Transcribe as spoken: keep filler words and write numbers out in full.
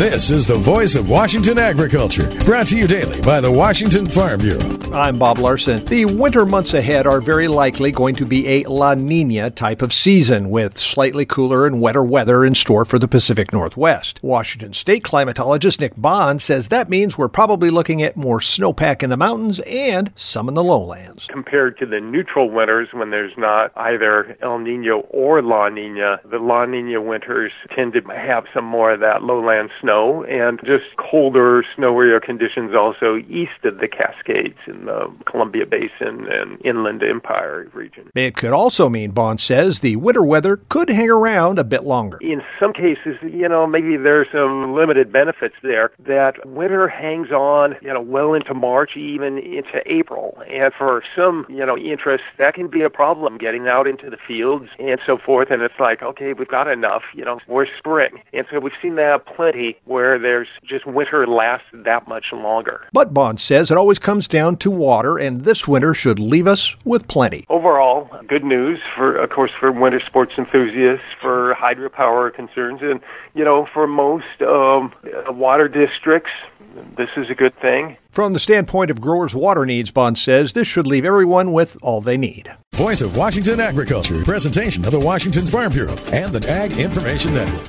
This is the voice of Washington agriculture, brought to you daily by the Washington Farm Bureau. I'm Bob Larson. The winter months ahead are very likely going to be a La Nina type of season, with slightly cooler and wetter weather in store for the Pacific Northwest. Washington State climatologist Nick Bond says that means we're probably looking at more snowpack in the mountains and some in the lowlands. Compared to the neutral winters when there's not either El Nino or La Nina, the La Nina winters tend to have some more of that lowland snow and just colder, snowier conditions also east of the Cascades in the Columbia Basin and Inland Empire region. It could also mean, Bond says, the winter weather could hang around a bit longer. In some cases, you know, maybe there's some limited benefits there. That winter hangs on, you know, well into March, even into April. And for some, you know, interests, that can be a problem getting out into the fields and so forth. And it's like, okay, we've got enough, you know, we're spring. And so we've seen that plenty where there's just winter lasts that much longer. But Bond says it always comes down to water, and this winter should leave us with plenty. Overall, good news for, of course, for winter sports enthusiasts, for hydropower concerns, and, you know, for most um, water districts, this is a good thing. From the standpoint of growers' water needs, Bond says this should leave everyone with all they need. Voice of Washington agriculture, presentation of the Washington Farm Bureau and the Ag Information Network.